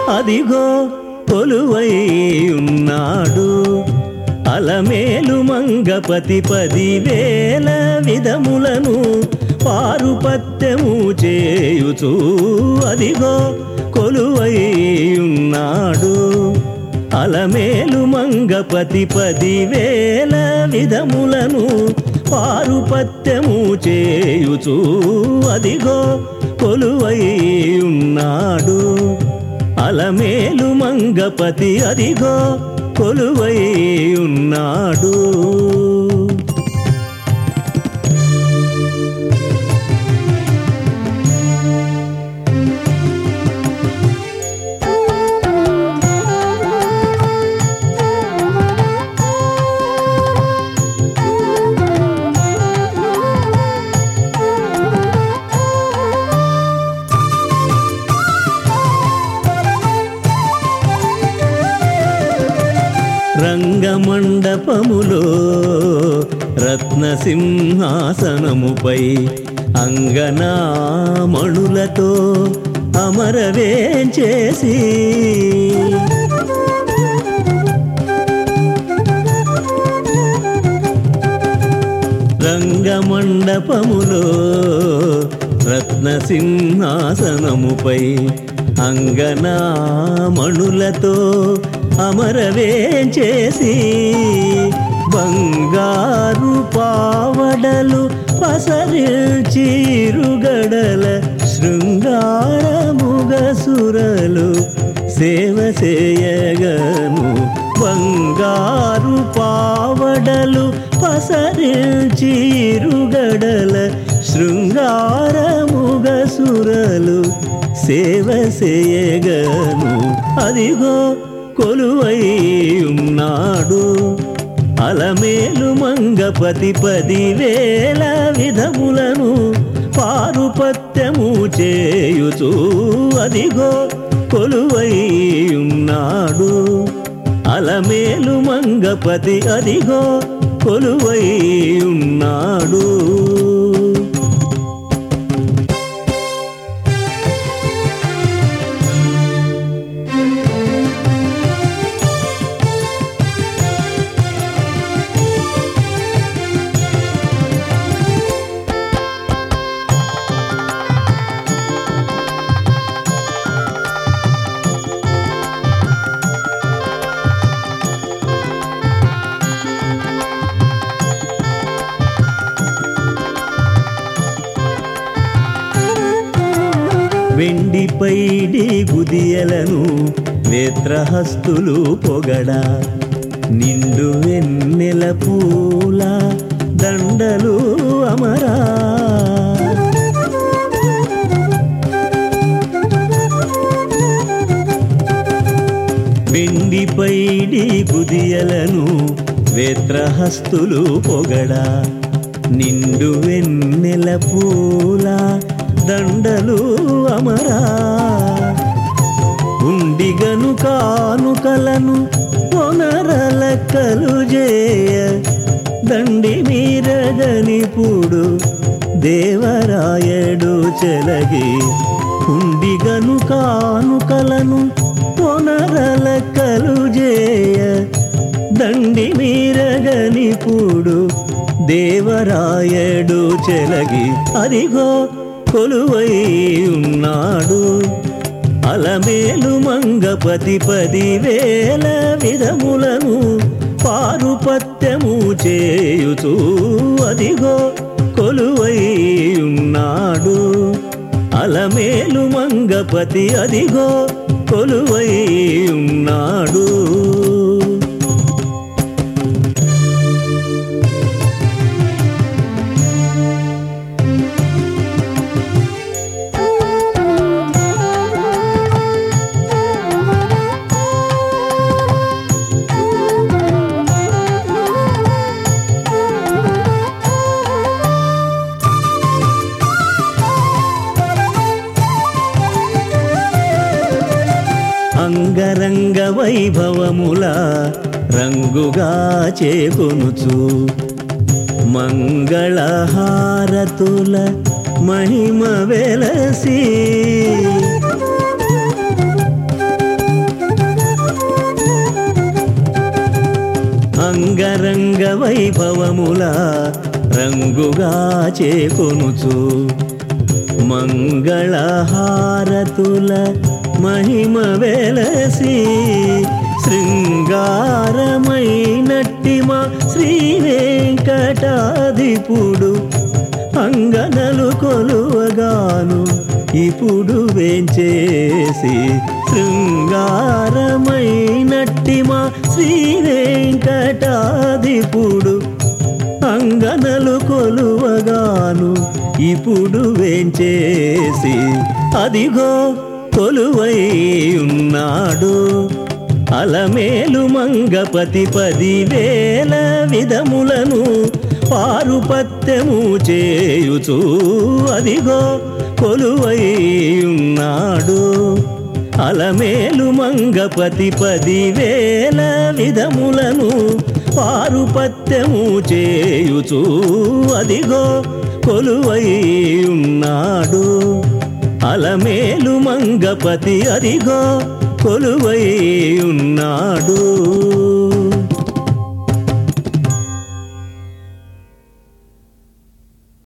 అదిగో కొలువై ఉన్నాడు అలమేలు మంగపతి 10,000 విధములను పారుపత్యము చేయుచు అదిగో కొలువై ఉన్నాడు అలమేలు మంగపతి 10,000 విధములను పారుపత్యము చేయుచు అదిగో కొలువై ఉన్నాడు అలమేలు మంగపతి అదిగో కొలువై ఉన్నాడు. రంగమండపములో రత్నసింహాసనముపై అంగనామణులతో అమరవేంచేసి రంగమండపములో రత్నసింహాసనముపై అంగనామణులతో అమరవేంచేసి బంగారు పావడలు పసరిల్చిరుగడల శృంగారముగసురలు సేవ చేయగను బంగారు పావడలు పసరిల్చిరుగడల శృంగారముగసురలు సేవ చేయగను అదిగో కొలువై ఉన్నాడు అలమేలు మంగపతి 10,000 విధములను పారుపత్యము చేయుచు అదిగో కొలువై ఉన్నాడు అలమేలు మంగపతి అదిగో కొలువై ఉన్నాడు. వెండి పైడి గుదియలను నేత్రహస్తులు పొగడా నిండు వెన్నెల పూల దండలు అమరా వెండి పైడి గుదియలను నేత్రహస్తులు పొగడా నిండు వెన్నెల పూల దండలు అమరా ఉండిగను కానుకలను పొనరలక్కలు చేయ దండి మీరగనిపుడు దేవరాయడు చెలగి ఉండిగను కానుకలను పొనరలక్కలు చేయ దండి మీరగనిపుడు దేవరాయడు చెలగి అదిగో కొలువై ఉన్నాడు అలమేలు మంగపతి 10,000 విధములను పారుపత్యము చేయుచు అదిగో కొలువై ఉన్నాడు అలమేలు మంగపతి అదిగో కొలువై ఉన్నాడు. అంగరంగ వైభవముల రంగుగా చేకొనుచు మంగళహారతుల మహిమ వెలసి వైభవముల రంగుగా చేకొనుచు మంగళహారతుల మహిమ వెలసి శృంగారమైనట్టి మా శ్రీ వెంకటాధిపుడు అంగనలు కొలువగాను ఇప్పుడు వేంచేసి శృంగారమైనట్టి మా శ్రీ వెంకటాధిపుడు అంగనలు కొలువగాను ఇప్పుడు వేంచేసి అదిగో కొలువై ఉన్నాడు అలమేలు మంగపతి 10,000 విధములను పారుపత్యము చేయుచు అదిగో కొలువై ఉన్నాడు అలమేలు మంగపతి 10,000 విధములను పారుపత్యము చేయుచు అదిగో కొలువై ఉన్నాడు అలమేలు మంగపతి అదిగో కొలువై ఉన్నాడు.